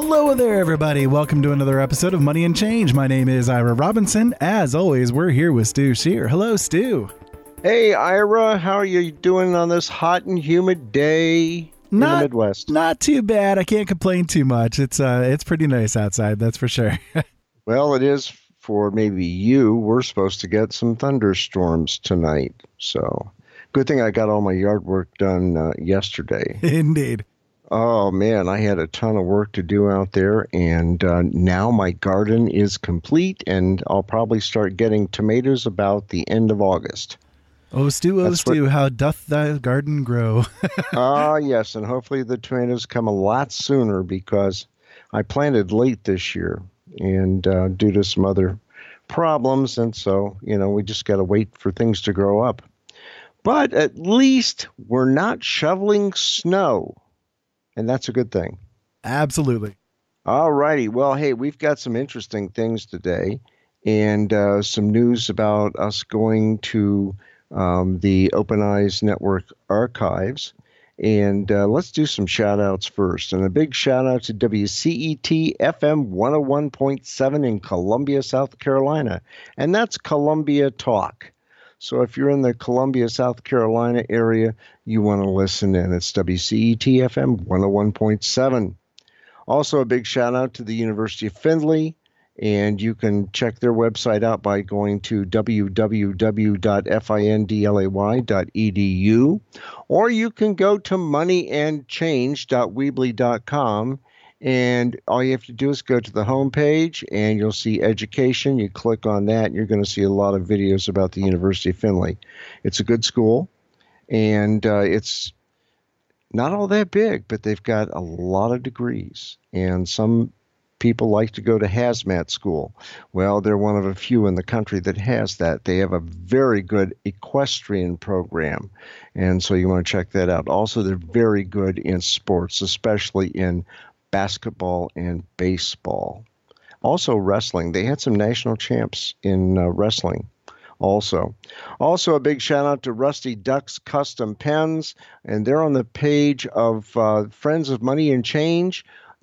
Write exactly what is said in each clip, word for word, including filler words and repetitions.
Hello there, everybody. Welcome to another episode of Money and Change. My name is Ira Robinson. As always, we're here with Stu Shear. Hello, Stu. Hey, Ira. How are you doing on this hot and humid day in not, the Midwest? Not too bad. I can't complain too much. It's uh, it's pretty nice outside, that's for sure. Well, it is for maybe you. We're supposed to get some thunderstorms tonight. So good thing I got all my yard work done uh, yesterday. Indeed. Oh, man, I had a ton of work to do out there, and uh, now my garden is complete, and I'll probably start getting tomatoes about the end of August. Oh, Stu, oh, That's Stu, what... how doth thy garden grow? Ah, uh, yes, and hopefully the tomatoes come a lot sooner because I planted late this year, and uh, due to some other problems, and so, you know, we just got to wait for things to grow up. But at least we're not shoveling snow. And that's a good thing. Absolutely. All righty. Well, hey, we've got some interesting things today and uh, some news about us going to um, the Open Eyes Network archives. And uh, let's do some shout outs first. And a big shout out to W C E T F M one oh one point seven in Columbia, South Carolina. And that's Columbia Talk. So if you're in the Columbia, South Carolina area, you want to listen in. It's W C E T F M one oh one point seven. Also, a big shout out to the University of Findlay, and you can check their website out by going to w w w dot findlay dot e d u, or you can go to money and change dot weebly dot com. And all you have to do is go to the homepage and you'll see education. You click on that and you're going to see a lot of videos about the University of Findlay. It's a good school and uh, it's not all that big, but they've got a lot of degrees. And some people like to go to hazmat school. Well, they're one of a few in the country that has that. They have a very good equestrian program. And so you want to check that out. Also, they're very good in sports, especially in basketball and baseball. Also wrestling. They had some national champs in uh, wrestling also. Also a big shout out to Rusty Duck's Custom Pens, and they're on the page of uh, Friends of Money and Change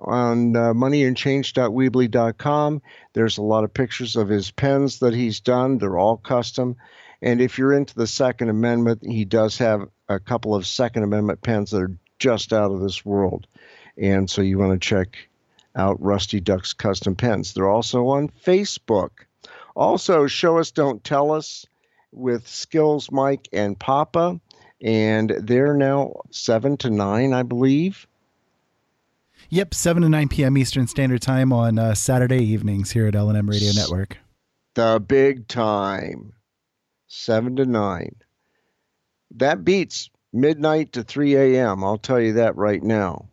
on uh, money and change dot weebly dot com. There's a lot of pictures of his pens that he's done. They're all custom. And if you're into the Second Amendment, he does have a couple of Second Amendment pens that are just out of this world. And so you want to check out Rusty Duck's Custom Pens. They're also on Facebook. Also, Show Us, Don't Tell Us with Skills Mike and Papa. And they're now seven to nine, I believe. Yep, seven to nine p.m. Eastern Standard Time on uh, Saturday evenings here at L and M Radio Network. The big time. seven to nine. That beats midnight to three a.m. I'll tell you that right now.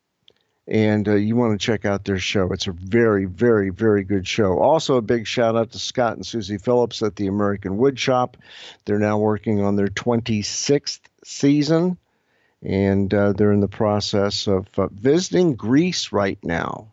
And uh, you want to check out their show. It's a very, very, very good show. Also, a big shout out to Scott and Susie Phillips at the American Wood Shop. They're now working on their twenty-sixth season, and uh, they're in the process of uh, visiting Greece right now.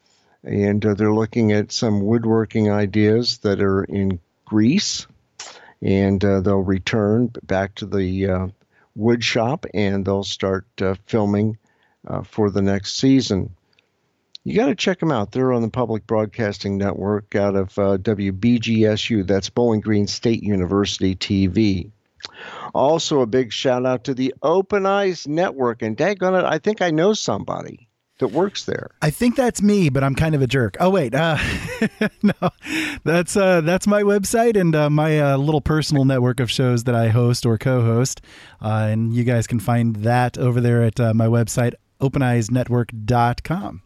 And uh, they're looking at some woodworking ideas that are in Greece, and uh, they'll return back to the uh, wood shop, and they'll start uh, filming Uh, for the next season. You got to check them out. They're on the Public Broadcasting Network out of uh, W B G S U. That's Bowling Green State University T V. Also, a big shout out to the Open Eyes Network. And daggone it, I think I know somebody that works there. I think that's me, but I'm kind of a jerk. Oh, wait. Uh, no, that's uh, that's my website and uh, my uh, little personal network of shows that I host or co-host. Uh, and you guys can find that over there at uh, my website, open eyes network dot com.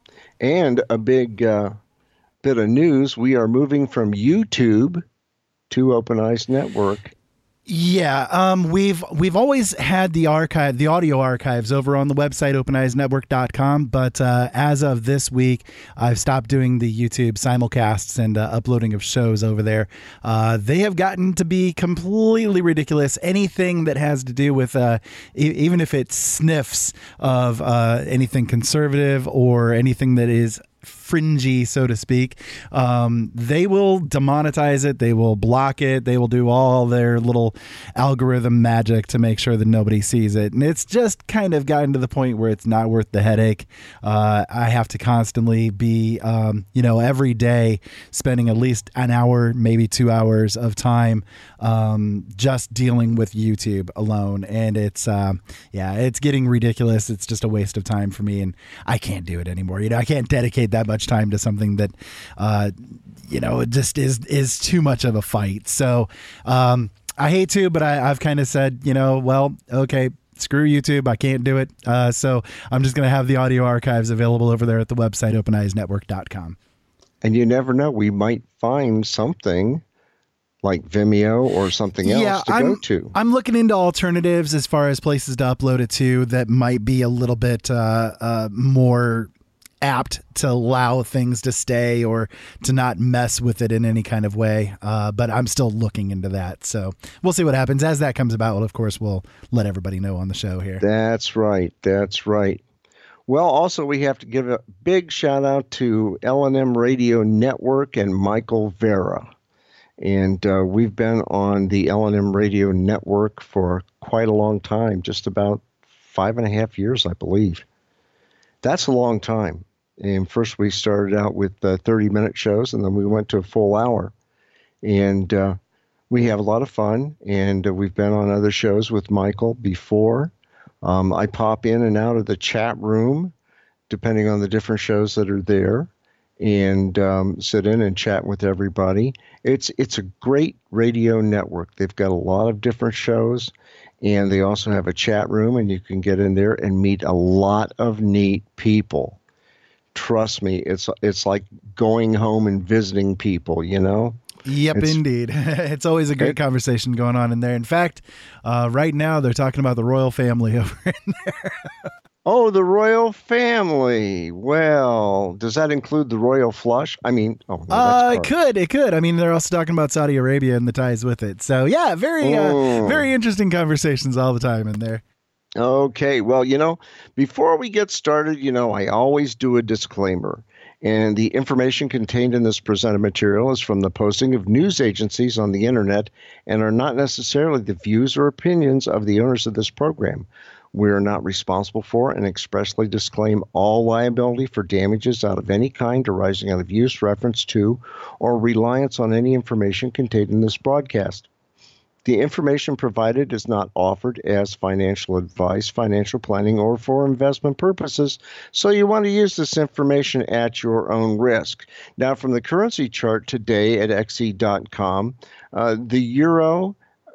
And a big uh, bit of news, we are moving from YouTube to Open Eyes Network. Yeah, um, we've we've always had the archive, the audio archives over on the website, open eyes network dot com. But uh, as of this week, I've stopped doing the YouTube simulcasts and uh, uploading of shows over there. Uh, they have gotten to be completely ridiculous. Anything that has to do with, uh, e- even if it sniffs of uh, anything conservative or anything that is fringy, so to speak, um, they will demonetize it. They will block it. They will do all their little algorithm magic to make sure that nobody sees it. And it's just kind of gotten to the point where it's not worth the headache. Uh, I have to constantly be, um, you know, every day spending at least an hour, maybe two hours of time um, just dealing with YouTube alone. And it's, uh, yeah, it's getting ridiculous. It's just a waste of time for me, and I can't do it anymore. You know, I can't dedicate that much time to something that, uh, you know, it just is, is too much of a fight. So um, I hate to, but I, I've kind of said, you know, well, okay, screw YouTube. I can't do it. Uh, so I'm just going to have the audio archives available over there at the website, open eyes network dot com. And you never know, we might find something like Vimeo or something else yeah, to I'm, go to. I'm looking into alternatives as far as places to upload it to that might be a little bit uh, uh, more apt to allow things to stay or to not mess with it in any kind of way. Uh, but I'm still looking into that. So we'll see what happens. As that comes about, well, of course, we'll let everybody know on the show here. That's right. That's right. Well, also, we have to give a big shout out to L N M Radio Network and Michael Vera. And uh, we've been on the L N M Radio Network for quite a long time, just about five and a half years, I believe. That's a long time. And first we started out with uh, thirty-minute shows, and then we went to a full hour. And uh, we have a lot of fun, and uh, we've been on other shows with Michael before. Um, I pop in and out of the chat room, depending on the different shows that are there, and um, sit in and chat with everybody. It's it's a great radio network. They've got a lot of different shows, and they also have a chat room, and you can get in there and meet a lot of neat people. Trust me, it's it's like going home and visiting people, you know? Yep, it's, indeed. It's always a great it, conversation going on in there. In fact, uh, right now they're talking about the royal family over in there. Oh, the royal family. Well, does that include the royal flush? I mean, oh, no, uh, it could. It could. I mean, they're also talking about Saudi Arabia and the ties with it. So, yeah, very, oh. uh, very interesting conversations all the time in there. Okay. Well, you know, before we get started, you know, I always do a disclaimer. And the information contained in this presented material is from the posting of news agencies on the internet and are not necessarily the views or opinions of the owners of this program. We are not responsible for and expressly disclaim all liability for damages out of any kind arising out of use, reference to, or reliance on any information contained in this broadcast. The information provided is not offered as financial advice, financial planning, or for investment purposes, so you want to use this information at your own risk. Now, from the currency chart today at X E dot com, uh, the euro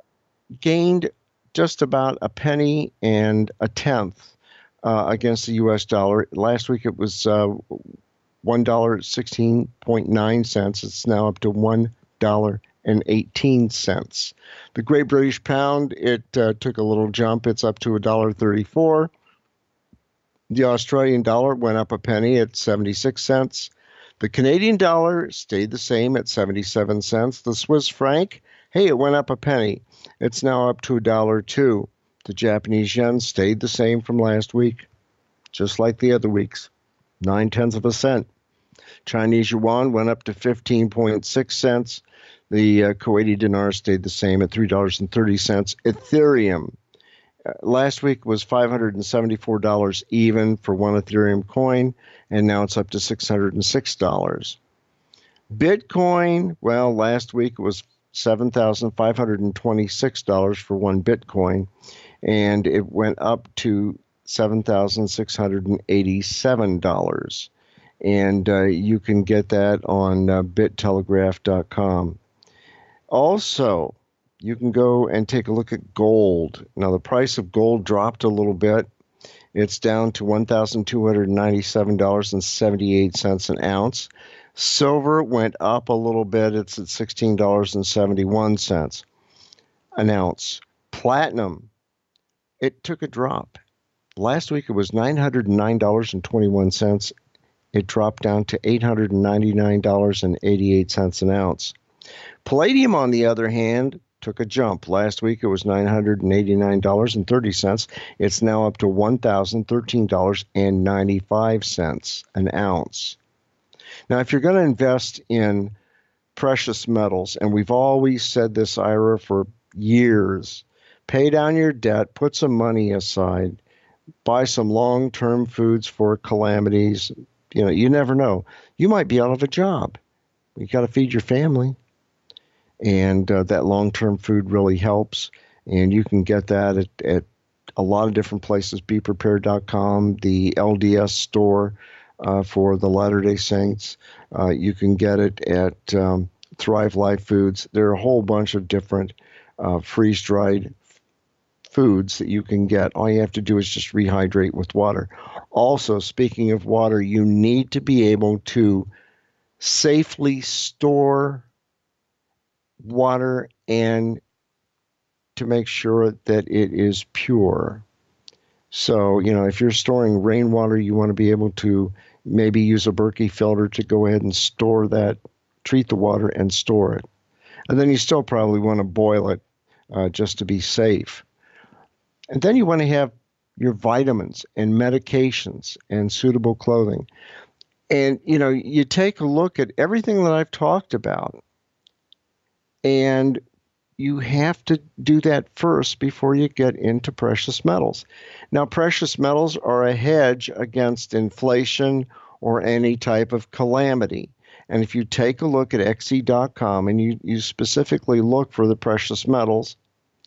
gained just about a penny and a tenth uh, against the U S dollar. Last week it was uh, one dollar and sixteen point nine cents. It's now up to one dollar and eighteen cents. The Great British Pound, it uh, took a little jump. It's up to one dollar and thirty-four cents. The Australian dollar went up a penny at seventy-six cents. The Canadian dollar stayed the same at seventy-seven cents. The Swiss franc, hey, it went up a penny. It's now up to one dollar and two cents. The Japanese yen stayed the same from last week, just like the other weeks, nine tenths of a cent. Chinese yuan went up to fifteen point six cents. The uh, Kuwaiti dinar stayed the same at three dollars and thirty cents. Ethereum, uh, last week was five hundred seventy-four dollars even for one Ethereum coin, and now it's up to six hundred six dollars. Bitcoin, well, last week it was seven thousand five hundred twenty-six dollars for one Bitcoin, and it went up to seven thousand six hundred eighty-seven dollars. And uh, you can get that on uh, bit telegraph dot com. Also, you can go and take a look at gold. Now, the price of gold dropped a little bit. It's down to one thousand two hundred ninety-seven dollars and seventy-eight cents an ounce. Silver went up a little bit. It's at sixteen dollars and seventy-one cents an ounce. Platinum, it took a drop. Last week it was nine hundred nine dollars and twenty-one cents. It dropped down to eight hundred ninety-nine dollars and eighty-eight cents an ounce. Palladium, on the other hand, took a jump. Last week it was nine hundred eighty-nine dollars and thirty cents. It's now up to one thousand thirteen dollars and ninety-five cents an ounce. Now, if you're going to invest in precious metals, and we've always said this, Ira, for years, pay down your debt, put some money aside, buy some long-term foods for calamities. You know, you never know. You might be out of a job. You got to feed your family. And uh, that long-term food really helps. And you can get that at, at a lot of different places, be prepared dot com, the L D S store uh, for the Latter-day Saints. Uh, you can get it at um, Thrive Life Foods. There are a whole bunch of different uh, freeze-dried foods that you can get. All you have to do is just rehydrate with water. Also, speaking of water, you need to be able to safely store water and to make sure that it is pure. So, you know, if you're storing rainwater, you want to be able to maybe use a Berkey filter to go ahead and store that, treat the water and store it. And then you still probably want to boil it uh, just to be safe. And then you want to have your vitamins and medications and suitable clothing. And, you know, you take a look at everything that I've talked about, and you have to do that first before you get into precious metals. Now, precious metals are a hedge against inflation or any type of calamity. And if you take a look at X E dot com and you, you specifically look for the precious metals,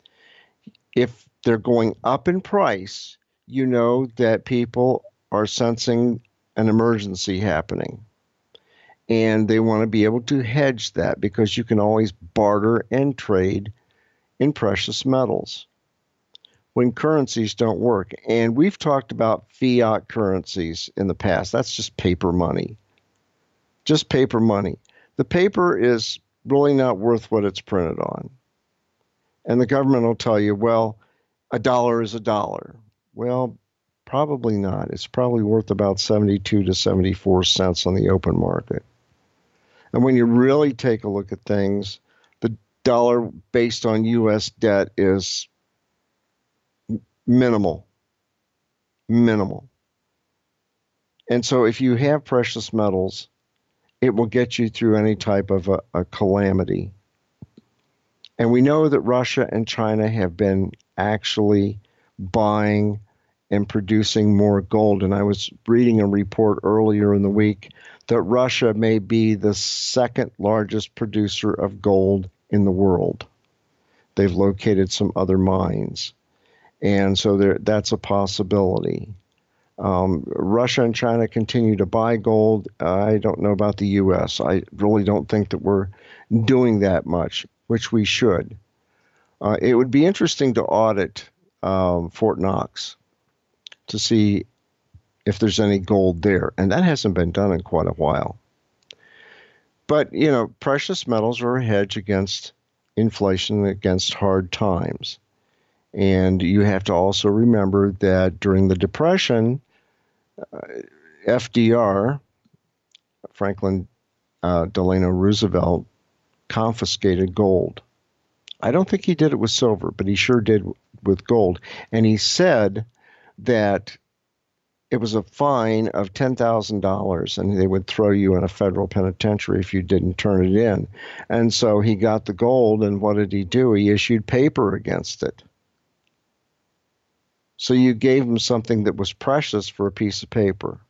if they're going up in price, you know that people are sensing an emergency happening. And they want to be able to hedge that because you can always barter and trade in precious metals when currencies don't work. And we've talked about fiat currencies in the past. That's just paper money. Just paper money. The paper is really not worth what it's printed on. And the government will tell you, well, a dollar is a dollar. Well, probably not. It's probably worth about seventy-two to seventy-four cents on the open market. And when you really take a look at things, the dollar based on U S debt is minimal. Minimal. And so if you have precious metals, it will get you through any type of a, a calamity. And we know that Russia and China have been actually buying and producing more gold. And I was reading a report earlier in the week that Russia may be the second largest producer of gold in the world. They've located some other mines. And so there, that's a possibility. Um, Russia and China continue to buy gold. I don't know about the U S. I really don't think that we're doing that much, which we should. Uh, it would be interesting to audit um, Fort Knox to see if there's any gold there. And that hasn't been done in quite a while. But, you know, precious metals are a hedge against inflation, against hard times. And you have to also remember that during the Depression, uh, F D R, Franklin uh, Delano Roosevelt, confiscated gold. I don't think he did it with silver, but he sure did with gold. And he said that it was a fine of ten thousand dollars, and they would throw you in a federal penitentiary if you didn't turn it in. And so he got the gold, and what did he do? He issued paper against it. So you gave him something that was precious for a piece of paper.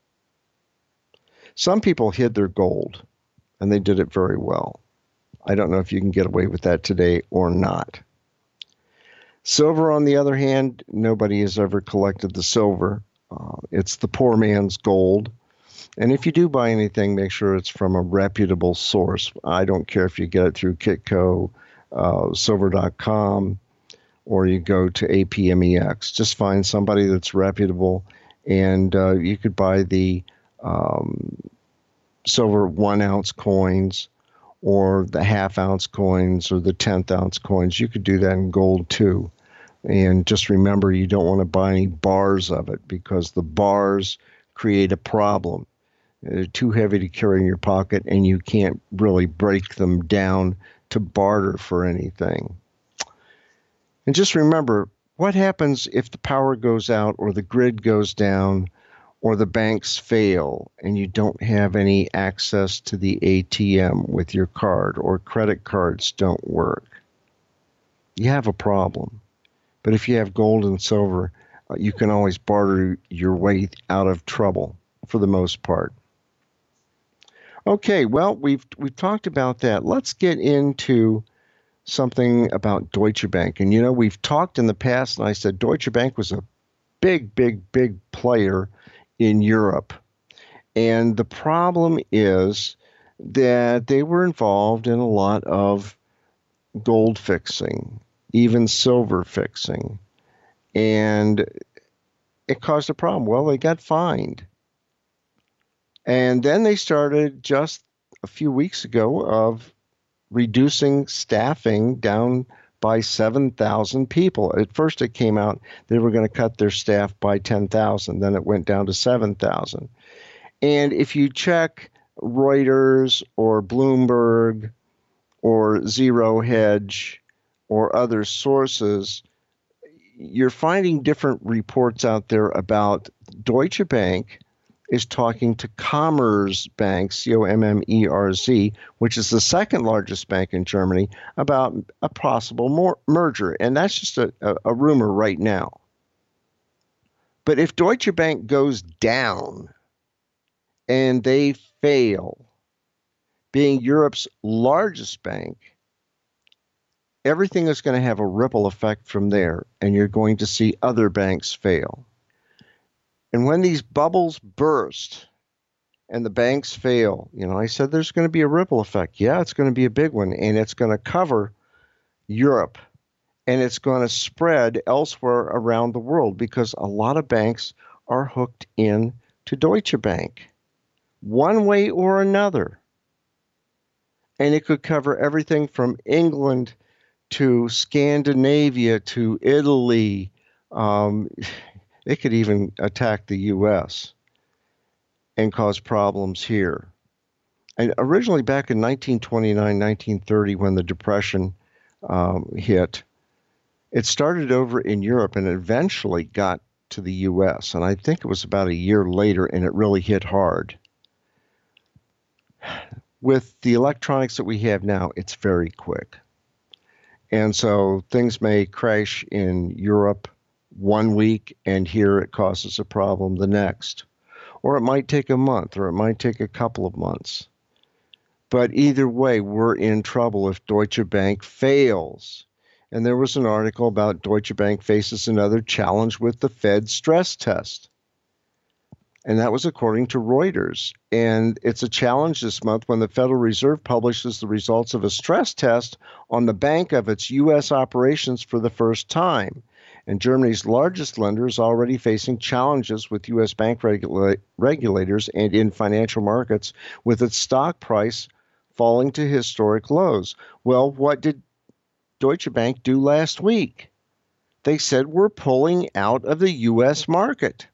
Some people hid their gold, and they did it very well. I don't know if you can get away with that today or not. Silver, on the other hand, nobody has ever collected the silver. Uh, it's the poor man's gold. And if you do buy anything, make sure it's from a reputable source. I don't care if you get it through Kitco, uh, silver dot com, or you go to A P M E X. Just find somebody that's reputable, and uh, you could buy the um, silver one-ounce coins or the half-ounce coins or the tenth-ounce coins. You could do that in gold, too. And just remember, you don't want to buy any bars of it because the bars create a problem. They're too heavy to carry in your pocket, and you can't really break them down to barter for anything. And just remember, what happens if the power goes out or the grid goes down or the banks fail and you don't have any access to the A T M with your card, or credit cards don't work, you have a problem. But if you have gold and silver, uh, you can always barter your way out of trouble for the most part. Okay, well, we've we've talked about that. Let's get into something about Deutsche Bank. And you know, we've talked in the past, and I said Deutsche Bank was a big, big, big player in Europe. And the problem is that they were involved in a lot of gold fixing, even silver fixing. And it caused a problem. Well, they got fined. And then they started just a few weeks ago of reducing staffing down by seven thousand people. At first it came out they were going to cut their staff by ten thousand. Then it went down to seven thousand. And if you check Reuters or Bloomberg or Zero Hedge or other sources, you're finding different reports out there about Deutsche Bank is talking to Commerzbank, C O M M E R Z, which is the second largest bank in Germany, about a possible more merger. And that's just a, a, a rumor right now. But if Deutsche Bank goes down and they fail, being Europe's largest bank, everything is going to have a ripple effect from there, and you're going to see other banks fail. And when these bubbles burst and the banks fail, you know, I said there's going to be a ripple effect. Yeah, it's going to be a big one, and it's going to cover Europe, and it's going to spread elsewhere around the world because a lot of banks are hooked in to Deutsche Bank one way or another. And it could cover everything from England to Scandinavia to Italy. Um, It could even attack the U S and cause problems here. And originally back in nineteen twenty-nine, nineteen thirty, when the Depression um, hit, it started over in Europe and eventually got to the U S. And I think it was about a year later, and it really hit hard. With the electronics that we have now, it's very quick. And so things may crash in Europe one week, and here it causes a problem the next. Or it might take a month, or it might take a couple of months. But either way, we're in trouble if Deutsche Bank fails. And there was an article about Deutsche Bank faces another challenge with the Fed stress test. And that was according to Reuters. And it's a challenge this month when the Federal Reserve publishes the results of a stress test on the bank of its U S operations for the first time. And Germany's largest lender is already facing challenges with U S bank regula- regulators and in financial markets, with its stock price falling to historic lows. Well, what did Deutsche Bank do last week? They said we're pulling out of the U S market.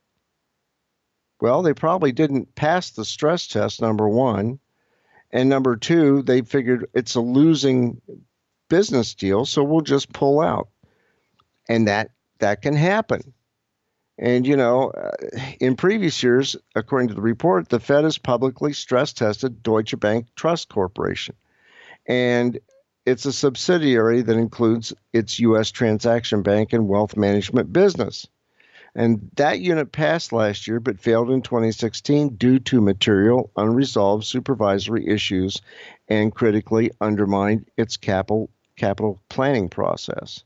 Well, they probably didn't pass the stress test, number one. And number two, they figured it's a losing business deal, so we'll just pull out. And that that can happen. And, you know, uh, in previous years, according to the report, the Fed has publicly stress tested Deutsche Bank Trust Corporation. And it's a subsidiary that includes its U S transaction bank and wealth management business. And that unit passed last year but failed in twenty sixteen due to material unresolved supervisory issues and critically undermined its capital capital planning process.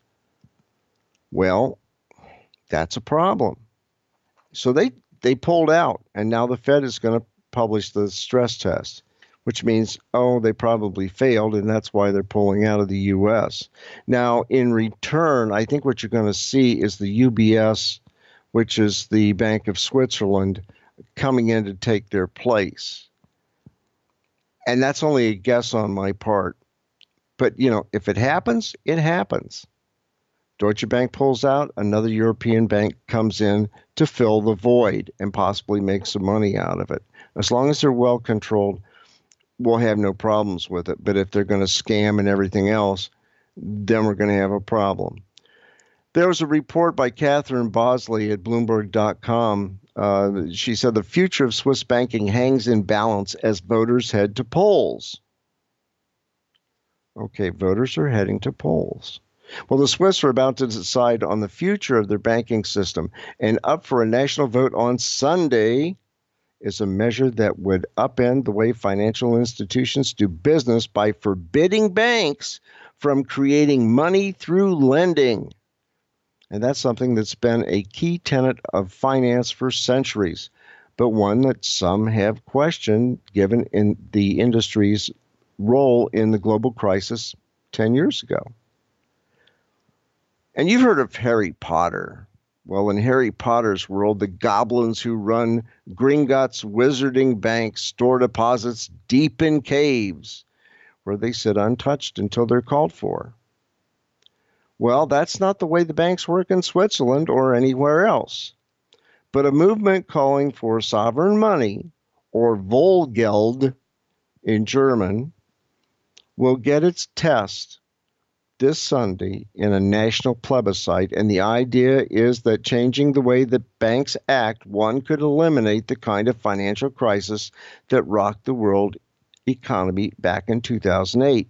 Well, that's a problem. So they, they pulled out, and now the Fed is going to publish the stress test, which means, oh, they probably failed, and that's why they're pulling out of the U S. Now, in return, I think what you're going to see is the U B S, which is the Bank of Switzerland, coming in to take their place. And that's only a guess on my part. But, you know, if it happens, it happens. Deutsche Bank pulls out, another European bank comes in to fill the void and possibly make some money out of it. As long as they're well controlled, we'll have no problems with it. But if they're going to scam and everything else, then we're going to have a problem. There was a report by Catherine Bosley at Bloomberg dot com Uh, she said the future of Swiss banking hangs in balance as voters head to polls. Okay, voters are heading to polls. Well, the Swiss are about to decide on the future of their banking system, and up for a national vote on Sunday is a measure that would upend the way financial institutions do business by forbidding banks from creating money through lending. And that's something that's been a key tenet of finance for centuries, but one that some have questioned given in the industry's role in the global crisis ten years ago. And you've heard of Harry Potter. Well, in Harry Potter's world, the goblins who run Gringotts Wizarding Bank store deposits deep in caves where they sit untouched until they're called for. Well, that's not the way the banks work in Switzerland or anywhere else. But a movement calling for sovereign money, or Wohlgeld in German, will get its test this Sunday in a national plebiscite, and the idea is that changing the way that banks act, one could eliminate the kind of financial crisis that rocked the world economy back in two thousand eight.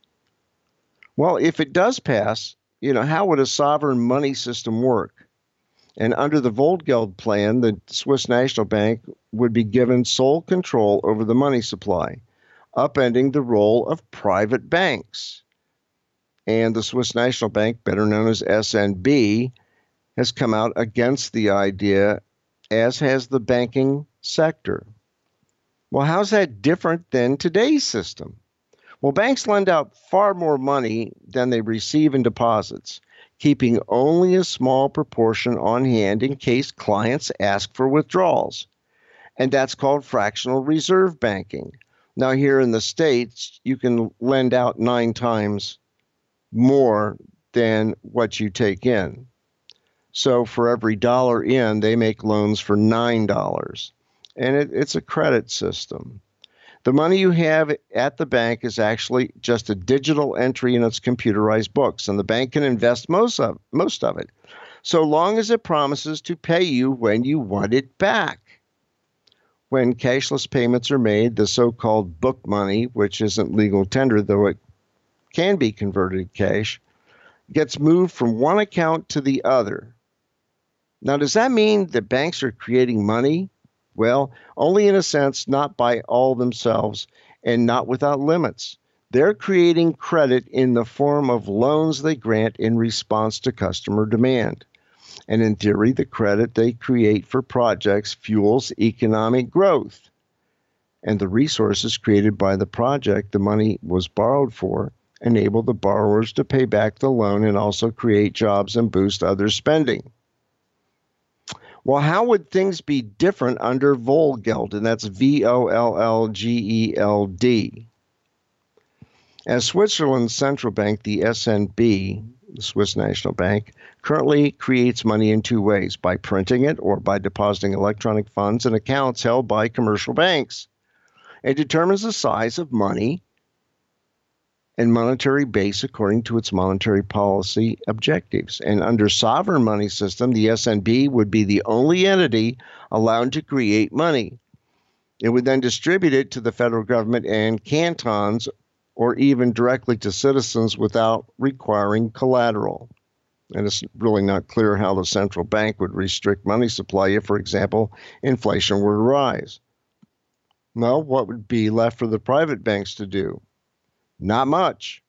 Well, if it does pass, you know, how would a sovereign money system work? And under the Wohlgeld plan, the Swiss National Bank would be given sole control over the money supply, upending the role of private banks. And the Swiss National Bank, better known as S N B, has come out against the idea, as has the banking sector. Well, how's that different than today's system? Well, banks lend out far more money than they receive in deposits, keeping only a small proportion on hand in case clients ask for withdrawals. And that's called fractional reserve banking. Now, here in the States, you can lend out nine times more than what you take in. So for every dollar in, they make loans for nine dollars. And it, it's a credit system. The money you have at the bank is actually just a digital entry in its computerized books, and the bank can invest most of, most of it, so long as it promises to pay you when you want it back. When cashless payments are made, the so-called book money, which isn't legal tender, though it can be converted to cash, gets moved from one account to the other. Now, does that mean that banks are creating money? Well, only in a sense, not by all themselves and not without limits. They're creating credit in the form of loans they grant in response to customer demand. And in theory, the credit they create for projects fuels economic growth. And the resources created by the project the money was borrowed for enable the borrowers to pay back the loan and also create jobs and boost other spending. Well, how would things be different under Wohlgeld? And that's V O L L G E L D. As Switzerland's central bank, the S N B, the Swiss National Bank, currently creates money in two ways, by printing it or by depositing electronic funds in accounts held by commercial banks. It determines the size of money and monetary base according to its monetary policy objectives. And under sovereign money system, the S N B would be the only entity allowed to create money. It would then distribute it to the federal government and cantons, or even directly to citizens without requiring collateral. And it's really not clear how the central bank would restrict money supply if, for example, inflation were to rise. Well, what would be left for the private banks to do? Not much.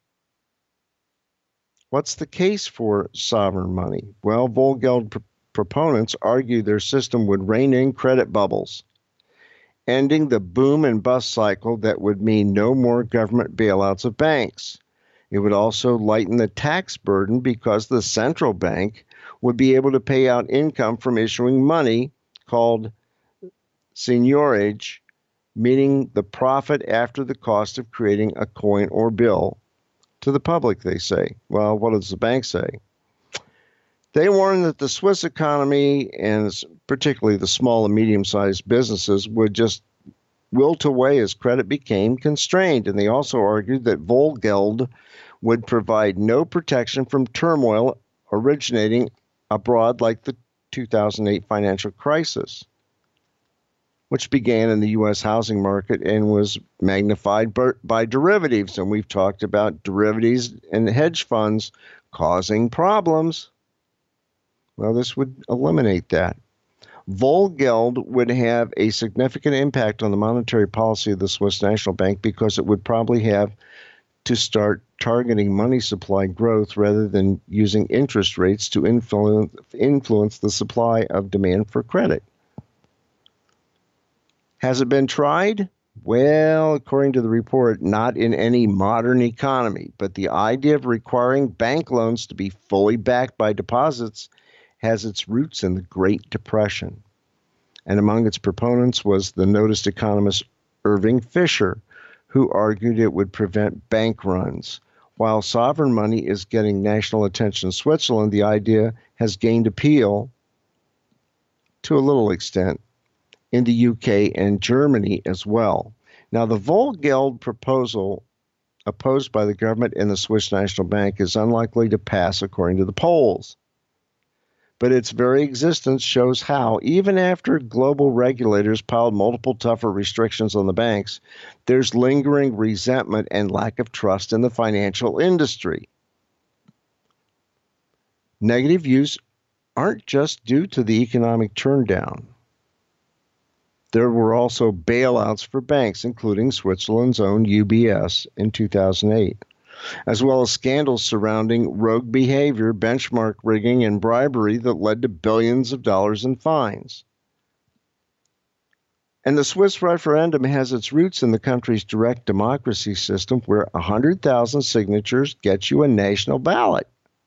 What's the case for sovereign money? Well, Wohlgeld pr- proponents argue their system would rein in credit bubbles, ending the boom and bust cycle that would mean no more government bailouts of banks. It would also lighten the tax burden because the central bank would be able to pay out income from issuing money called seigniorage, meaning the profit after the cost of creating a coin or bill to the public, they say. Well, what does the bank say? They warn that the Swiss economy, and particularly the small and medium-sized businesses, would just wilt away as credit became constrained. And they also argued that Wohlgeld would provide no protection from turmoil originating abroad like the two thousand eight financial crisis. which began in the U S housing market and was magnified by, by derivatives. And we've talked about derivatives and hedge funds causing problems. Well, this would eliminate that. Vollgeld would have a significant impact on the monetary policy of the Swiss National Bank because it would probably have to start targeting money supply growth rather than using interest rates to influence, influence the supply of demand for credit. Has it been tried? Well, according to the report, not in any modern economy, but the idea of requiring bank loans to be fully backed by deposits has its roots in the Great Depression. And among its proponents was the noted economist Irving Fisher, who argued it would prevent bank runs. While sovereign money is getting national attention in Switzerland, the idea has gained appeal to a little extent in the U K and Germany as well. Now, the Vollgeld proposal opposed by the government and the Swiss National Bank is unlikely to pass according to the polls. But its very existence shows how, even after global regulators piled multiple tougher restrictions on the banks, there's lingering resentment and lack of trust in the financial industry. Negative views aren't just due to the economic turndown. There were also bailouts for banks, including Switzerland's own U B S in two thousand eight. As well as scandals surrounding rogue behavior, benchmark rigging, and bribery that led to billions of dollars in fines. And the Swiss referendum has its roots in the country's direct democracy system, where one hundred thousand signatures get you a national ballot.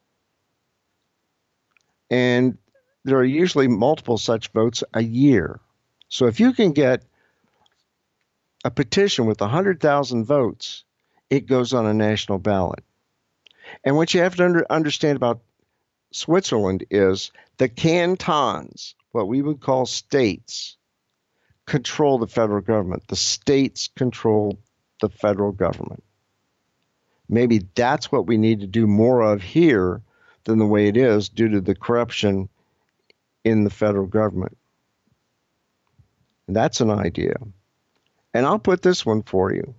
And there are usually multiple such votes a year. So if you can get a petition with one hundred thousand votes, it goes on a national ballot. And what you have to under, understand about Switzerland is the cantons, what we would call states, control the federal government. The states control the federal government. Maybe that's what we need to do more of here than the way it is due to the corruption in the federal government. And that's an idea. And I'll put this one for you.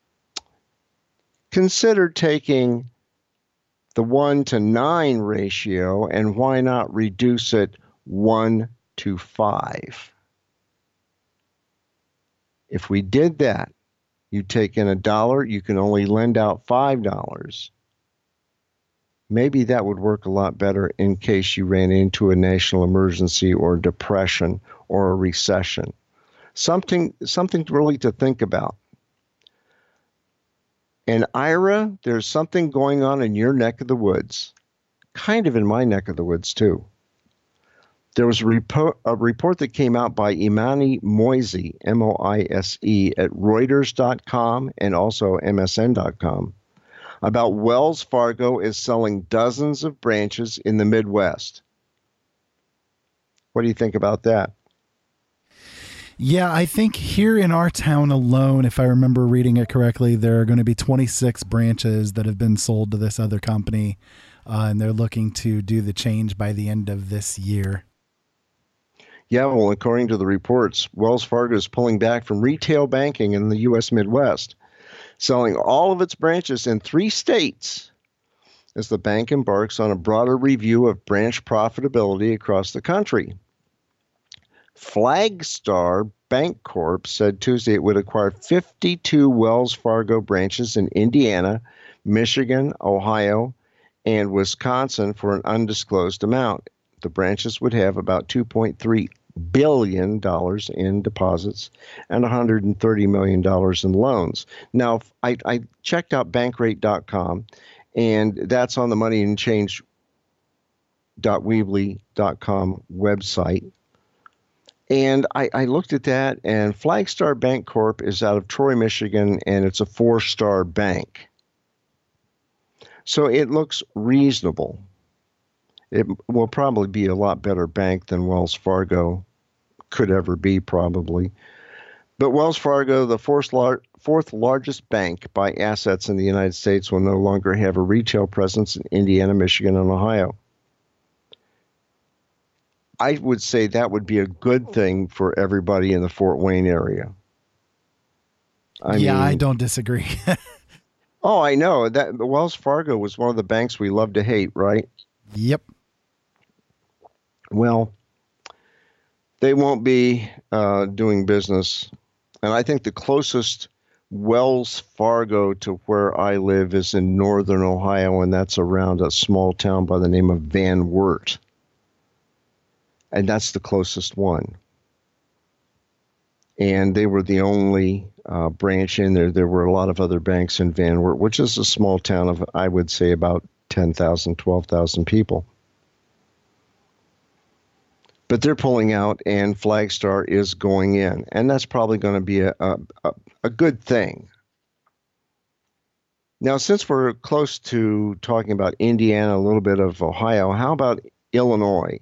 Consider taking the one to nine ratio, and why not reduce it one to five? If we did that, you take in a dollar, you can only lend out five dollars. Maybe that would work a lot better in case you ran into a national emergency or depression or a recession. Something, something really to think about. And Ira, there's something going on in your neck of the woods, kind of in my neck of the woods too. There was a report, a report that came out by Imani Moise, M O I S E, at Reuters dot com and also M S N dot com, about Wells Fargo is selling dozens of branches in the Midwest. What do you think about that? Yeah, I think here in our town alone, if I remember reading it correctly, there are going to be twenty-six branches that have been sold to this other company, uh, and they're looking to do the change by the end of this year. Yeah, well, according to the reports, Wells Fargo is pulling back from retail banking in the U S Midwest, selling all of its branches in three states as the bank embarks on a broader review of branch profitability across the country. Flagstar Bancorp said Tuesday it would acquire fifty-two Wells Fargo branches in Indiana, Michigan, Ohio, and Wisconsin for an undisclosed amount. The branches would have about two point three billion dollars in deposits and one hundred thirty million dollars in loans. Now, I, I checked out bankrate dot com, and that's on the money and change dot weebly dot com website. And I, I looked at that, and Flagstar Bancorp is out of Troy, Michigan, and it's a four-star bank. So it looks reasonable. It will probably be a lot better bank than Wells Fargo could ever be, probably. But Wells Fargo, the fourth, lar- fourth largest bank by assets in the United States, will no longer have a retail presence in Indiana, Michigan, and Ohio. I would say that would be a good thing for everybody in the Fort Wayne area. I yeah, mean, I don't disagree. oh, I know that Wells Fargo was one of the banks we love to hate, right? Yep. Well, they won't be uh, doing business. And I think the closest Wells Fargo to where I live is in northern Ohio, and that's around a small town by the name of Van Wert. And that's the closest one. And they were the only uh, branch in there. There were a lot of other banks in Van Wert, which is a small town of, I would say, about ten thousand, twelve thousand people. But they're pulling out, and Flagstar is going in. And that's probably going to be a, a, a good thing. Now, since we're close to talking about Indiana, a little bit of Ohio, how about Illinois?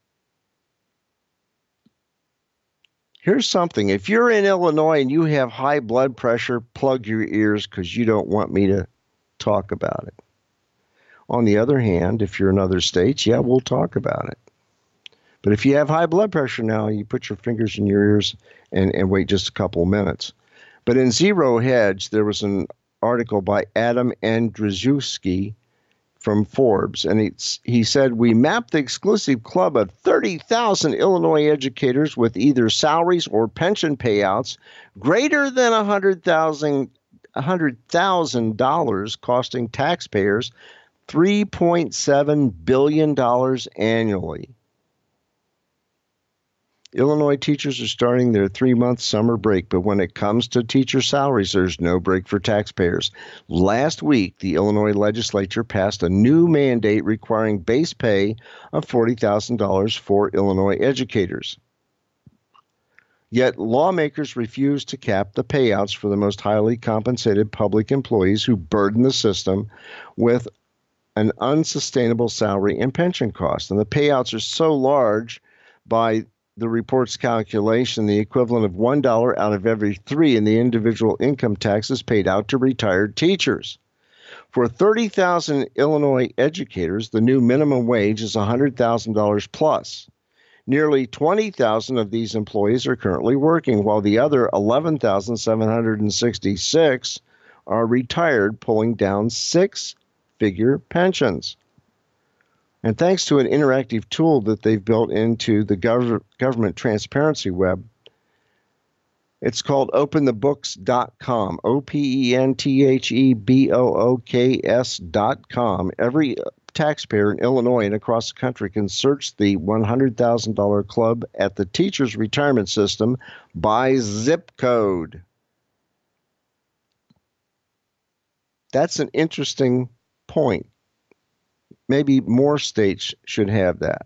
Here's something. If you're in Illinois and you have high blood pressure, plug your ears because you don't want me to talk about it. On the other hand, if you're in other states, yeah, we'll talk about it. But if you have high blood pressure now, you put your fingers in your ears and, and wait just a couple of minutes. But in Zero Hedge, there was an article by Adam Andrzejewski from Forbes, and it's, he said, we mapped the exclusive club of thirty thousand Illinois educators with either salaries or pension payouts greater than one hundred thousand dollars, costing taxpayers three point seven billion dollars annually. Illinois teachers are starting their three-month summer break, but when it comes to teacher salaries, there's no break for taxpayers. Last week, the Illinois legislature passed a new mandate requiring base pay of forty thousand dollars for Illinois educators. Yet lawmakers refuse to cap the payouts for the most highly compensated public employees who burden the system with an unsustainable salary and pension cost. And the payouts are so large, by the report's calculation, the equivalent of one dollar out of every three in the individual income taxes paid out to retired teachers. For thirty thousand Illinois educators, the new minimum wage is one hundred thousand dollars plus. Nearly twenty thousand of these employees are currently working, while the other eleven thousand seven hundred sixty-six are retired, pulling down six-figure pensions. And thanks to an interactive tool that they've built into the gov- government transparency web, it's called open the books dot com, O P E N T H E B O O K S dot com. Every taxpayer in Illinois and across the country can search the one hundred thousand dollars club at the teacher's retirement system by zip code. That's an interesting point. Maybe more states should have that.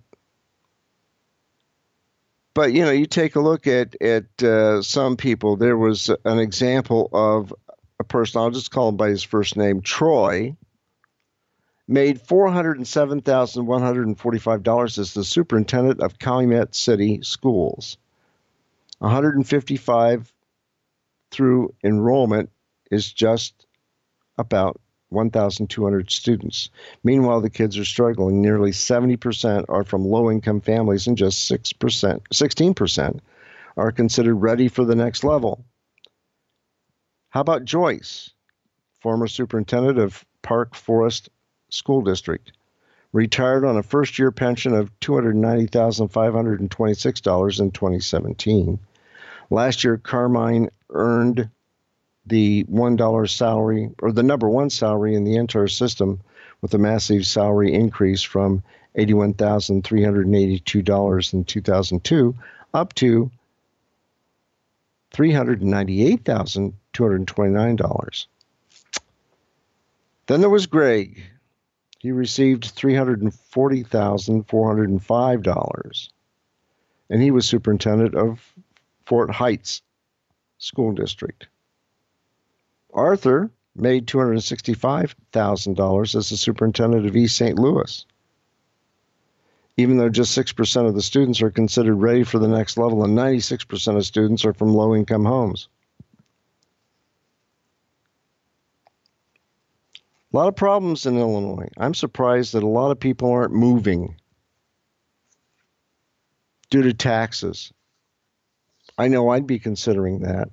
But, you know, you take a look at, at uh, some people. There was an example of a person, I'll just call him by his first name, Troy, made four hundred seven thousand one hundred forty-five dollars as the superintendent of Calumet City Schools. one hundred fifty-five through enrollment is just about one thousand two hundred students. Meanwhile, the kids are struggling. Nearly seventy percent are from low-income families, and just six percent, sixteen percent are considered ready for the next level. How about Joyce, former superintendent of Park Forest School District, retired on a first-year pension of two hundred ninety thousand five hundred twenty-six dollars in twenty seventeen. Last year, Carmine earned the one dollar salary, or the number one salary in the entire system, with a massive salary increase from eighty-one thousand three hundred eighty-two dollars in two thousand two up to three hundred ninety-eight thousand two hundred twenty-nine dollars. Then there was Greg. He received three hundred forty thousand four hundred five dollars, and he was superintendent of Fort Heights School District. Arthur made two hundred sixty-five thousand dollars as the superintendent of East Saint Louis. Even though just six percent of the students are considered ready for the next level, and ninety-six percent of students are from low-income homes. A lot of problems in Illinois. I'm surprised that a lot of people aren't moving. due to taxes. I know I'd be considering that.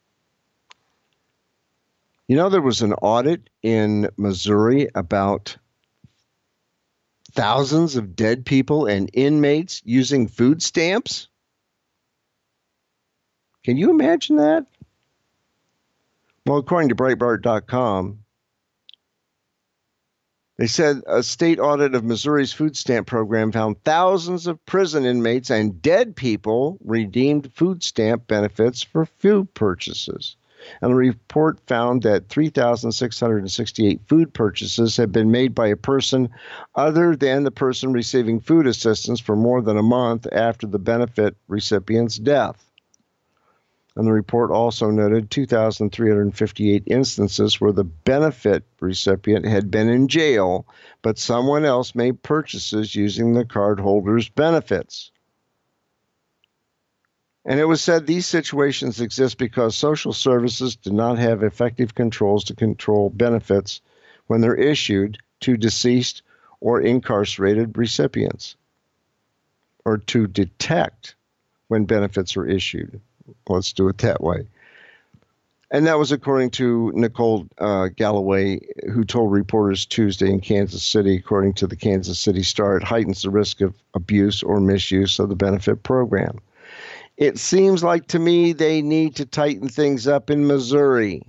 You know, there was an audit in Missouri about thousands of dead people and inmates using food stamps. Can you imagine that? Well, according to Breitbart dot com, they said a state audit of Missouri's food stamp program found thousands of prison inmates and dead people redeemed food stamp benefits for food purchases. And the report found that three thousand six hundred sixty-eight food purchases had been made by a person other than the person receiving food assistance for more than a month after the benefit recipient's death. And the report also noted two thousand three hundred fifty-eight instances where the benefit recipient had been in jail, but someone else made purchases using the cardholder's benefits. And it was said these situations exist because social services do not have effective controls to control benefits when they're issued to deceased or incarcerated recipients, or to detect when benefits are issued. Let's do it that way. And that was according to Nicole uh, Galloway, who told reporters Tuesday in Kansas City, according to the Kansas City Star, it heightens the risk of abuse or misuse of the benefit program. It seems like to me they need to tighten things up in Missouri.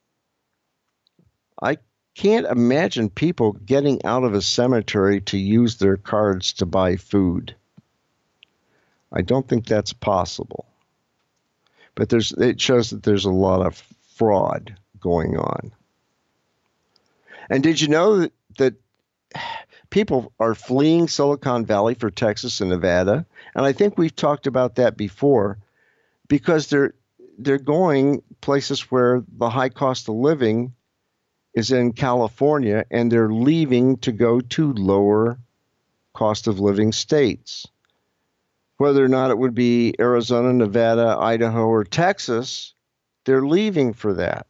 I can't imagine people getting out of a cemetery to use their cards to buy food. I don't think that's possible. But there's, it shows that there's a lot of fraud going on. And did you know that, that people are fleeing Silicon Valley for Texas and Nevada? And I think we've talked about that before, because they're they're going places where the high cost of living is in California, and they're leaving to go to lower cost of living states. Whether or not it would be Arizona, Nevada, Idaho, or Texas, they're leaving for that.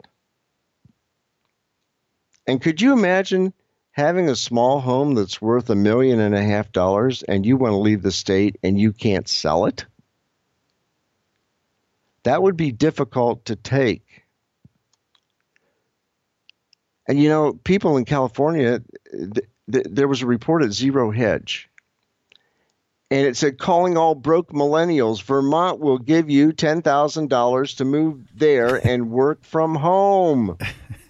And could you imagine having a small home that's worth a million and a half dollars and you want to leave the state and you can't sell it? That would be difficult to take. And you know, people in California, th- th- there was a report at Zero Hedge. And it said, calling all broke millennials, Vermont will give you ten thousand dollars to move there and work from home.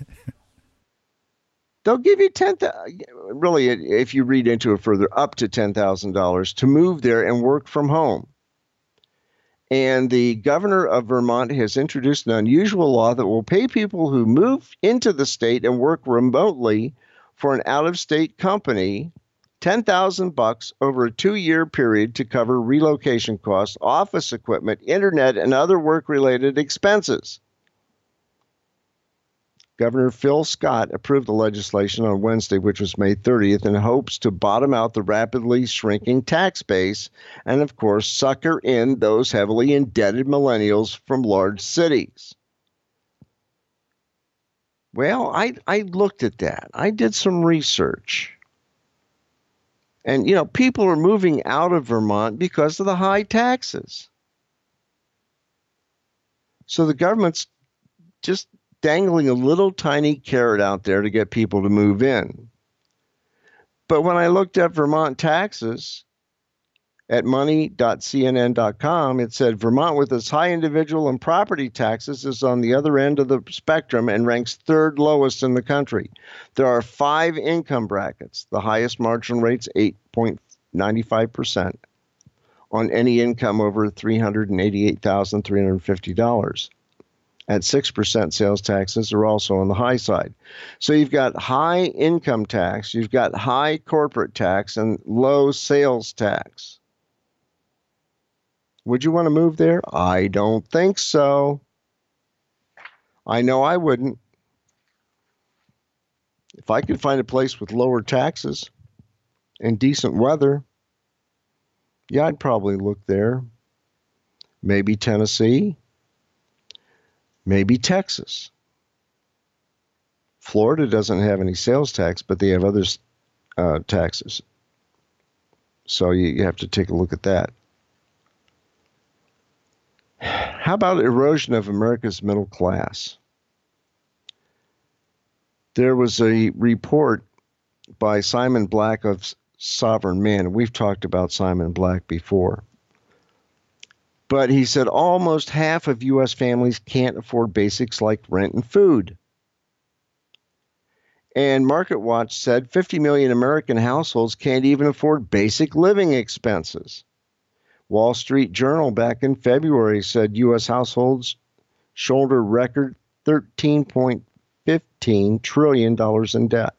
They'll give you ten thousand dollars, really, if you read into it further, up to ten thousand dollars to move there and work from home. And the governor of Vermont has introduced an unusual law that will pay people who move into the state and work remotely for an out-of-state company ten thousand bucks over a two-year period to cover relocation costs, office equipment, internet, and other work-related expenses. Governor Phil Scott approved the legislation on Wednesday, which was May thirtieth, in hopes to bottom out the rapidly shrinking tax base and, of course, sucker in those heavily indebted millennials from large cities. Well, I, I looked at that. I did some research. And, you know, people are moving out of Vermont because of the high taxes. So the government's just dangling a little tiny carrot out there to get people to move in. But when I looked up Vermont taxes at money dot c n n dot com, it said Vermont, with its high individual and property taxes, is on the other end of the spectrum and ranks third lowest in the country. There are five income brackets. The highest marginal rate's eight point nine five percent on any income over three hundred eighty-eight thousand three hundred fifty dollars. At six percent, sales taxes are also on the high side. So you've got high income tax, you've got high corporate tax, and low sales tax. Would you want to move there? I don't think so. I know I wouldn't. If I could find a place with lower taxes and decent weather, yeah, I'd probably look there. Maybe Tennessee. Maybe Texas. Florida doesn't have any sales tax, but they have other uh, taxes. So you, you have to take a look at that. How about erosion of America's middle class? There was a report by Simon Black of Sovereign Man. We've talked about Simon Black before. But he said almost half of U S families can't afford basics like rent and food. And MarketWatch said fifty million American households can't even afford basic living expenses. Wall Street Journal back in February said U S households shoulder record thirteen point one five trillion dollars in debt.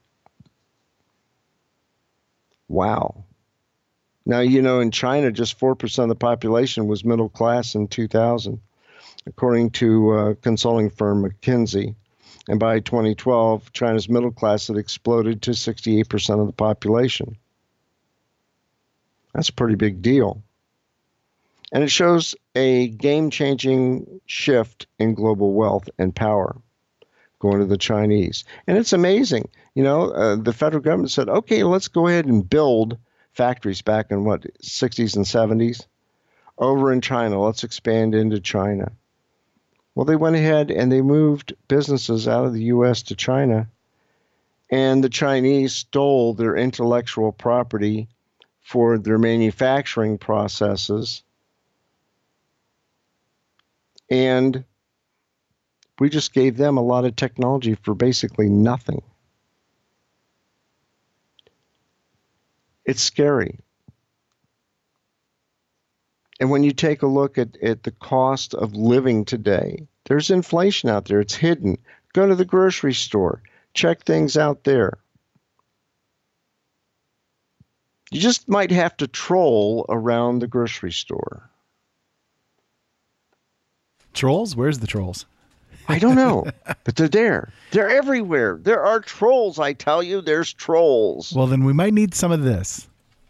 Wow. Now, you know, in China, just four percent of the population was middle class in two thousand, according to uh, consulting firm McKinsey. And by twenty twelve, China's middle class had exploded to sixty-eight percent of the population. That's a pretty big deal. And it shows a game-changing shift in global wealth and power going to the Chinese. And it's amazing. You know, uh, the federal government said, okay, let's go ahead and build factories back in, what, sixties and seventies? Over in China. Let's expand into China. Well, they went ahead and they moved businesses out of the U S to China. And the Chinese stole their intellectual property for their manufacturing processes. And we just gave them a lot of technology for basically nothing. It's scary. And when you take a look at, at the cost of living today, there's inflation out there. It's hidden. Go to the grocery store. Check things out there. You just might have to troll around the grocery store. Trolls? Where's the trolls? I don't know, but they're there. They're everywhere. There are trolls, I tell you. There's trolls. Well, then we might need some of this.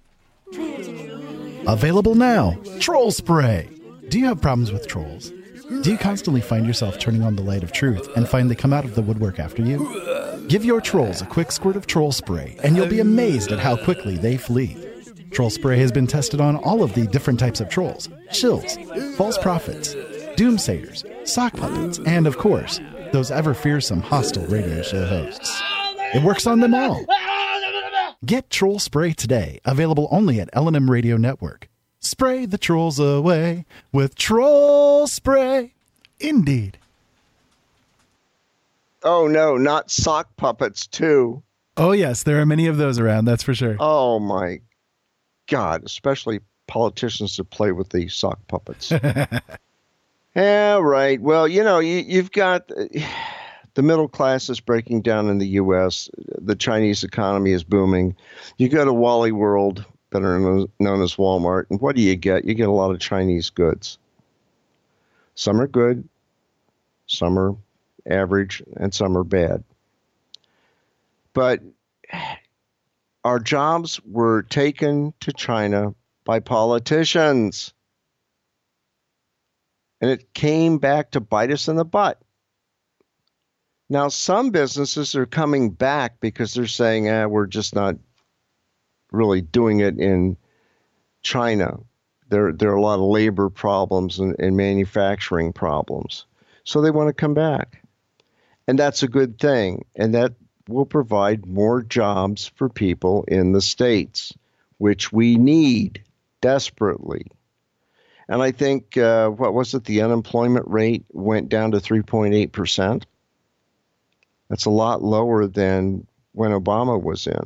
Available now, Troll Spray. Do you have problems with trolls? Do you constantly find yourself turning on the light of truth and find they come out of the woodwork after you? Give your trolls a quick squirt of Troll Spray, and you'll be amazed at how quickly they flee. Troll Spray has been tested on all of the different types of trolls, shills, false prophets, doomsayers, sock puppets, and, of course, those ever-fearsome hostile radio show hosts. It works on them all. Get Troll Spray today, available only at L and M Radio Network. Spray the trolls away with Troll Spray. Indeed. Oh, no, not sock puppets, too. Oh, yes, there are many of those around, that's for sure. Oh, my God, especially politicians that play with the sock puppets. Yeah, right. Well, you know, you, you've got uh, the middle class is breaking down in the U S. The Chinese economy is booming. You go to Wally World, better known as Walmart, and what do you get? You get a lot of Chinese goods. Some are good, some are average, and some are bad. But our jobs were taken to China by politicians. And it came back to bite us in the butt. Now, some businesses are coming back because they're saying, eh, we're just not really doing it in China. There, there are a lot of labor problems and, and manufacturing problems. So they want to come back. And that's a good thing. And that will provide more jobs for people in the States, which we need desperately. And I think, uh, what was it, the unemployment rate went down to three point eight percent. That's a lot lower than when Obama was in.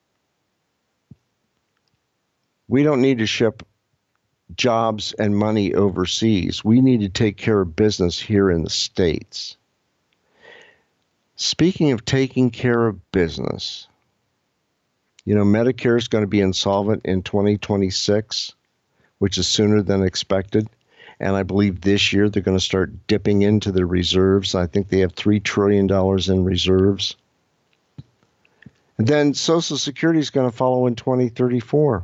We don't need to ship jobs and money overseas. We need to take care of business here in the States. Speaking of taking care of business, you know, Medicare is going to be insolvent in twenty twenty-six. Which is sooner than expected. And I believe this year they're going to start dipping into the reserves. I think they have three trillion dollars in reserves. And then Social Security is going to follow in twenty thirty-four.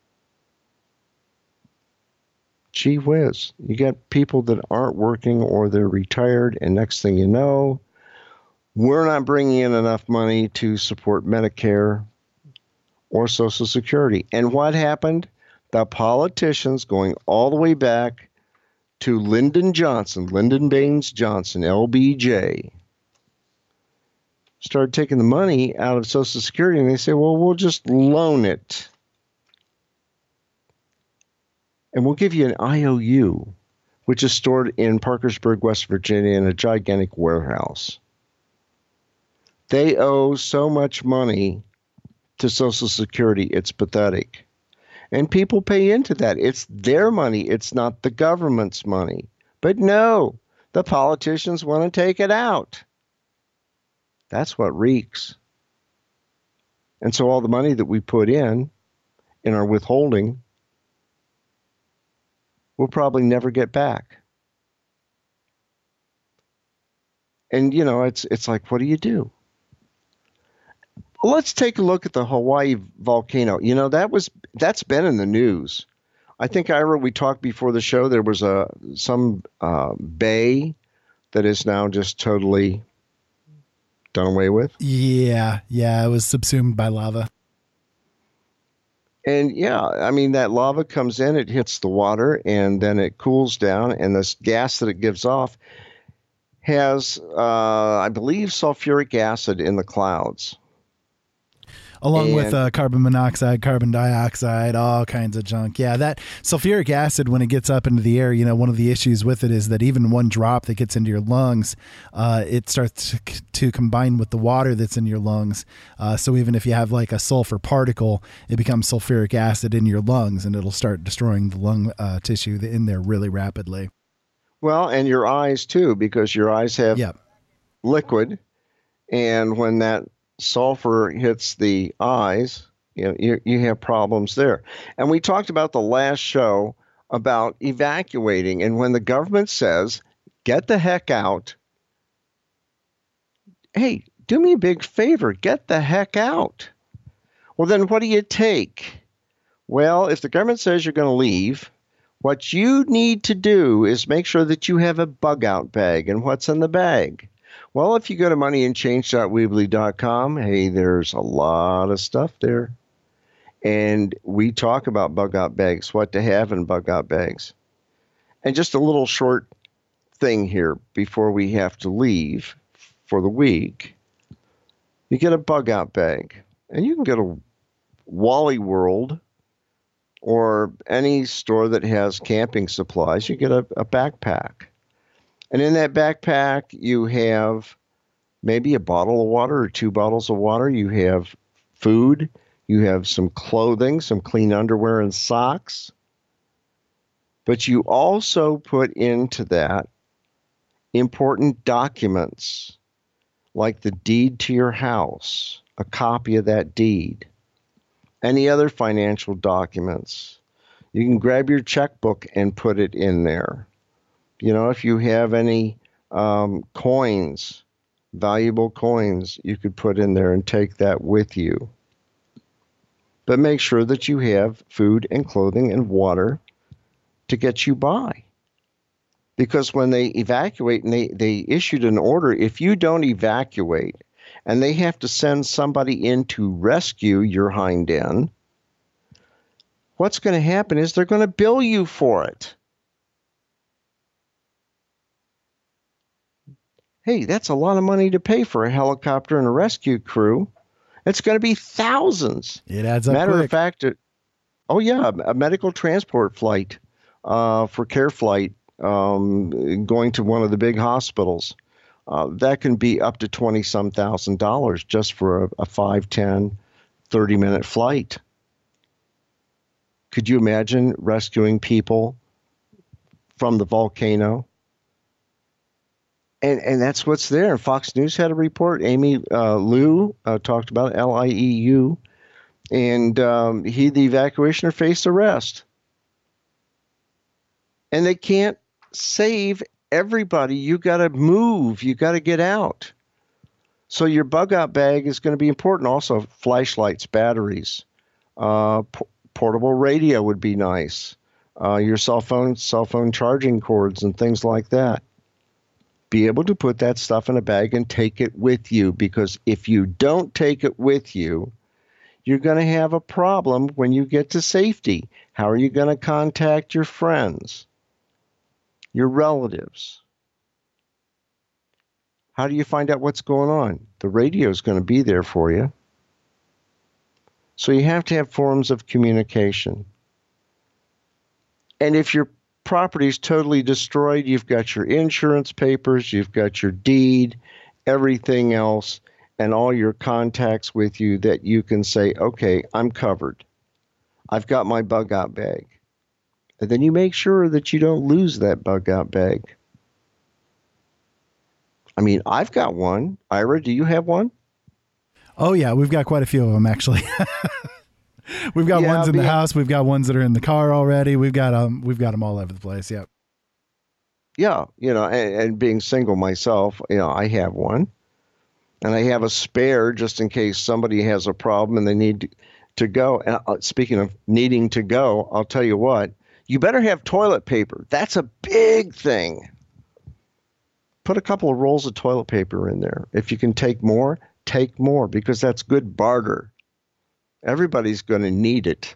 Gee whiz. You got people that aren't working or they're retired, and next thing you know, we're not bringing in enough money to support Medicare or Social Security. And what happened? The politicians, going all the way back to Lyndon Johnson, Lyndon Baines Johnson, L B J, started taking the money out of Social Security, and they say, well, we'll just loan it. And we'll give you an I O U, which is stored in Parkersburg, West Virginia, in a gigantic warehouse. They owe so much money to Social Security, it's pathetic. And people pay into that. It's their money. It's not the government's money. But no, the politicians want to take it out. That's what reeks. And so all the money that we put in, in our withholding, we'll probably never get back. And, you know, it's it's like, what do you do? Let's take a look at the Hawaii volcano. You know, that was that's been in the news. I think, Ira, we talked before the show, there was a some uh, bay that is now just totally done away with. Yeah, yeah, it was subsumed by lava. And yeah, I mean, that lava comes in, it hits the water, and then it cools down, and this gas that it gives off has, uh, I believe, sulfuric acid in the clouds. Along and, with uh, carbon monoxide, carbon dioxide, all kinds of junk. Yeah, that sulfuric acid, when it gets up into the air, you know, one of the issues with it is that even one drop that gets into your lungs, uh, it starts to, to combine with the water that's in your lungs. Uh, so even if you have like a sulfur particle, it becomes sulfuric acid in your lungs, and it'll start destroying the lung uh, tissue in there really rapidly. Well, and your eyes too, because your eyes have yep. liquid, and when that sulfur hits the eyes, you know, you, you have problems there. And we talked about the last show about evacuating. And when the government says, get the heck out, hey, do me a big favor, get the heck out. Well, then what do you take? Well, if the government says you're going to leave, what you need to do is make sure that you have a bug out bag. And what's in the bag? Well, if you go to money and change dot weebly dot com, hey, there's a lot of stuff there. And we talk about bug out bags, what to have in bug out bags. And just a little short thing here before we have to leave for the week. You get a bug out bag, and you can go to Wally World or any store that has camping supplies. You get a, a backpack. And in that backpack, you have maybe a bottle of water or two bottles of water. You have food. You have some clothing, some clean underwear and socks. But you also put into that important documents like the deed to your house, a copy of that deed, any other financial documents. You can grab your checkbook and put it in there. You know, if you have any um, coins, valuable coins, you could put in there and take that with you. But make sure that you have food and clothing and water to get you by. Because when they evacuate, and they, they issued an order, if you don't evacuate and they have to send somebody in to rescue your hind end, what's going to happen is they're going to bill you for it. Hey, that's a lot of money to pay for a helicopter and a rescue crew. It's going to be thousands. It adds up Matter quick. of fact, it, oh yeah, a medical transport flight uh, for care flight um, going to one of the big hospitals. Uh, that can be up to twenty some thousand dollars just for a, a five, ten, thirty minute flight. Could you imagine rescuing people from the volcano? And and that's what's there. Fox News had a report. Amy uh, Liu uh, talked about it, L I E U. And um, he, the evacuationer, faced arrest. And they can't save everybody. You got to move. You got to get out. So your bug out bag is going to be important. Also, flashlights, batteries, uh, p- portable radio would be nice. Uh, your cell phone, cell phone charging cords and things like that. Be able to put that stuff in a bag and take it with you, because if you don't take it with you, you're going to have a problem when you get to safety. How are you going to contact your friends, your relatives. How do you find out what's going on? The radio is going to be there for you. So you have to have forms of communication. And if your property is totally destroyed, you've got your insurance papers, you've got your deed, everything else, and all your contacts with you that you can say, okay, I'm covered. I've got my bug out bag. And then you make sure that you don't lose that bug out bag. I mean, I've got one. Ira, do you have one? Oh, yeah. We've got quite a few of them, actually. We've got yeah, ones in the yeah. house. We've got ones that are in the car already. We've got um, we've got them all over the place. Yep. Yeah, you know, and, and being single myself, you know, I have one, and I have a spare just in case somebody has a problem and they need to, to go. And uh, speaking of needing to go, I'll tell you what, you better have toilet paper. That's a big thing. Put a couple of rolls of toilet paper in there. If you can take more, take more, because that's good barter. Everybody's going to need it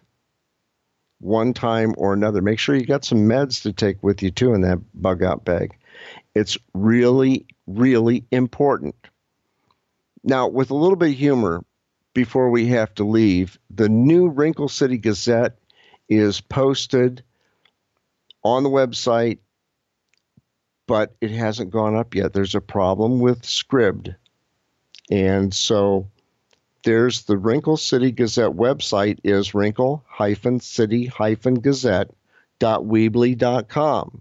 one time or another. Make sure you got some meds to take with you, too, in that bug out bag. It's really, really important. Now, with a little bit of humor, before we have to leave, the new Wrinkle City Gazette is posted on the website, but it hasn't gone up yet. There's a problem with Scribd. And so there's the Wrinkle City Gazette website is wrinkle city gazette dot weebly dot com.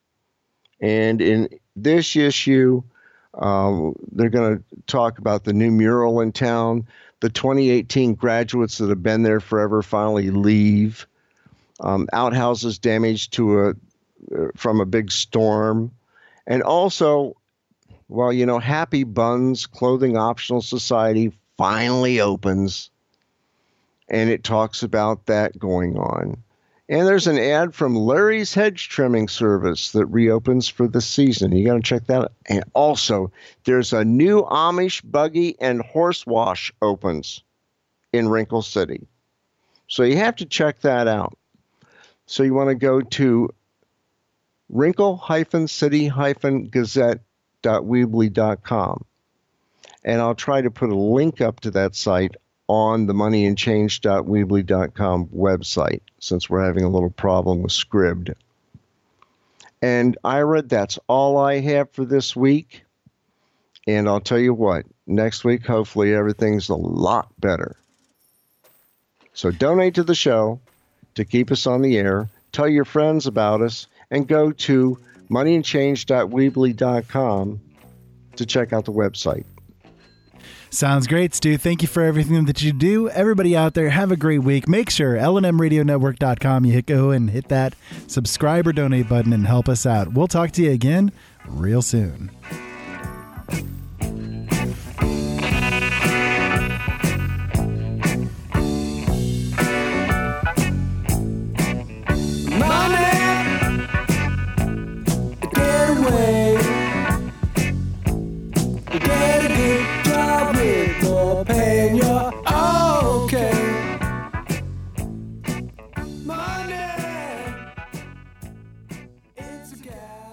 And in this issue, um, they're going to talk about the new mural in town. The twenty eighteen graduates that have been there forever finally leave. Um, outhouses damaged to a uh, from a big storm. And also, well, you know, Happy Buns Clothing Optional Society finally opens, and it talks about that going on. And there's an ad from Larry's Hedge Trimming Service that reopens for the season. You got to check that out. And also, there's a new Amish buggy and horse wash opens in Wrinkle City. So you have to check that out. So you want to go to wrinkle city gazette dot weebly dot com. And I'll try to put a link up to that site on the money and change dot weebly dot com website, since we're having a little problem with Scribd. And Ira, that's all I have for this week. And I'll tell you what, next week, hopefully everything's a lot better. So donate to the show to keep us on the air. Tell your friends about us, and go to money and change dot weebly dot com to check out the website. Sounds great, Stu. Thank you for everything that you do. Everybody out there, have a great week. Make sure L N M radio network dot com, you hit go and hit that subscribe or donate button and help us out. We'll talk to you again real soon. It's a gas.